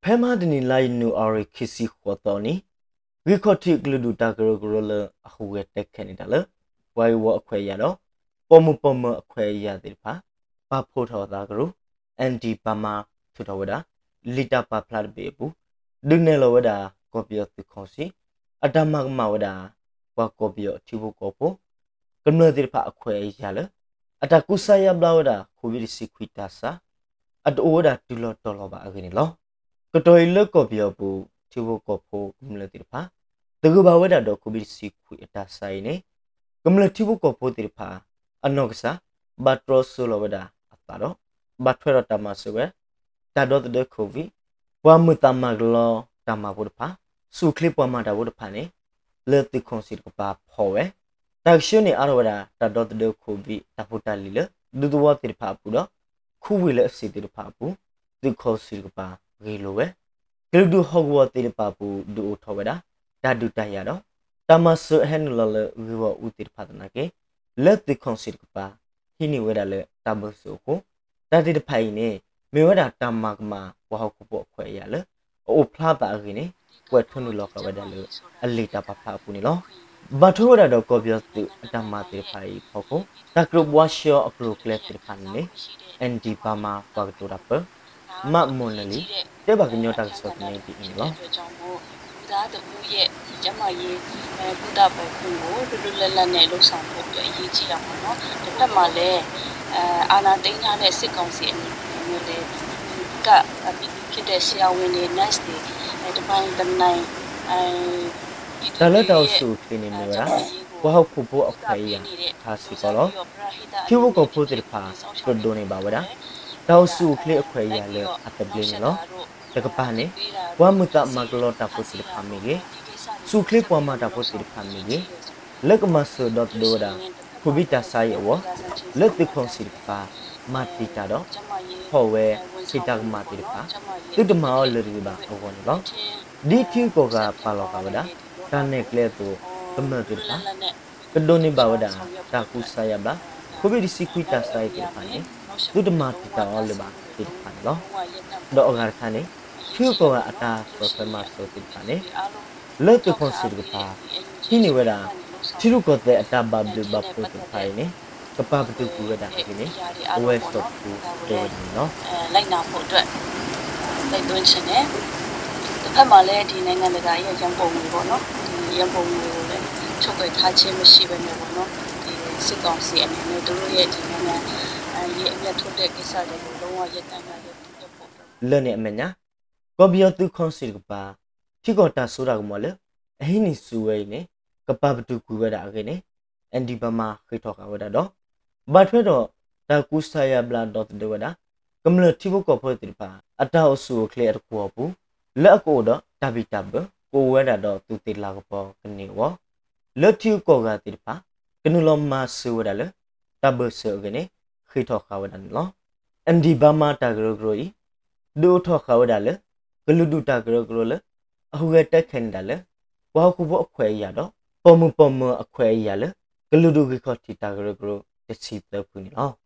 Pemadini lai nu ari kisi khotoni Rikoti gludu dagro ahuwe tekenidala wai wa akwayado pomu akwaya dirpa papoto dagro anti pama tutawada lita pa plat bebu dunelo wada kopio tikonsi adamagma wada wa kopio tibu kopo kemna dirpa akwaya atakusaya blawada kubiri sikwitasa adoda tulo toloba aginilo Katoilo kopio bu tibu kopo kemla dirpa Teguba wada do kubiri sikwi etasaine kemla tibu kopo dirpa anogsa batro solo wada ataro batro tamasuwe tadot de kovi Wamutamaglo tamabudpa sukli pamada wudpane leti konsir pa phowe takshuni arwada tadot de kovi taputa lile duduwa dirpa pudo kuwile sidirpa pu dikosir pa relowe Gildu hogwa dirpa pu du thawada Dadu tayado tamasu henulale wiwa utir patanake let the concert pa hini wedale tabusu ko dadi paine mewada tamagma wahakupo kwayale o plaba agine wetunu loka wedale alita papa punilo bathoda do kobyatu tamate pai phoko takru washo akru kletir panne anti pama pagturap ma monali teba gnyo tak sotne di inlo သားတို့ရဲ့ကျမရေးဘုဒ္ဓဘုရားကိုလွတ်လွတ်လပ်လပ်နဲ့လှုပ်ဆောင်ဖို့အရေးကြီးတာပေါ့နော်။တစ်ဖက်မှာလည်းအာနာသိန်းထားတဲ့စစ်ကောင်စီအနေနဲ့လည်းကဖြစ်တဲ့ဆရာဝန်တွေ nurse တွေတပိုင်းတနိုင်ဒါလည်းတော့စုခင်းနေမလားဝဟခုဖို့အခွင့်အရေးထားစီကောလို့ခိဝကိုဖို့တဲ့ဖာကဒိုနေပါဝဒါတော့စုခလေးအခွင့်အရေးလည်းအတပလင်းနော်တကပါနေဝမတမကလောတာဖို့တဲ့ဖာမီကြီးစုခလေးပွားမတာဖို့တဲ့ဖာမီကြီးလက်ကမဆဒတ်ဒိုဒါခုဘီတာဆိုင်ဝလက်တခွန်စီပါမတိတာတော့ဟောဝဲစိတကမတိပါသူတမောလရီပါအဝန်လောဒီခင်းကိုကပါလောကဝဒါတန်နေကလေးတို့ကမတိပါကဒိုနေပါဝဒါတာကူဆာယဘာခုဘီစီကွီတာဆိုင်တဲ့ဖာနေသူတမတိတာအော်လဘာတိဖာလောတော့အဂါခါနေခင်းကိုကအတာဆိုဖမဆိုတိဖာနေလက်တခွန်စီပါဒီနေဝဒါချီရုကောတဲ့အတာဘဘဘဖို့ဖိုင်နေကပပတူကူရတာဒီနေအဝဲစတော့ကူတော်တယ်နော်လိုက်နာဖို့အတွက်တိုက်တွန်းခြင်းနဲ့တစ်ဖက်မှာလည်းဒီနိုင်ငံတကာရဲ့ရန်ပုံတွေပေါ့နော်ဒီရန်ပုံတွေကိုလည်းချုပ်ွယ်ထားခြင်းမရှိဘဲနဲ့ပေါ့နော်ဒီစစ်ကောင်စီအနေနဲ့တို့ရဲ့ဒီနိုင်ငံရဲ့အမြတ်ထုတ်တဲ့ကိစ္စတွေကိုလုံးဝရပ်တန့်ရတဲ့ဖို့လဲ့နေအမညာကော်ဘီယတူခွန်စီကပါချီကောတာဆိုတာကမလဲအဟင်းနီဆူဝဲနေကပပတူကူရတာအကင်းအန်ဒီပမာခိထောကဝဒတော့ဘတ်ဖဲတော့တာကူဆာယဘလာဒေါတ်ဒေဝဒါကမလတိဘကောဖိုတိပါအတောက်ဆူကလေအကောပူလက်ကိုတော့တဘီတဘကိုဝဲတာတော့သူတိလာကပေါ်ကနေဝလက်တီကောကတိပါကနုလမဆူဝဒါလေတဘဆူကနေခိထောကဝဒန်လောအန်ဒီပမာတာဂရိုဂရိုဤဒိုထောကဝဒါလေဂလူဒူတာဂရိုဂရိုလေအဟုရတက်ခန်ဒါလေဝါခုဘအခွဲရတော့ပမအခွဲရလေကလူဒူကခတိတာဂရဂရတစီတပူနီနော်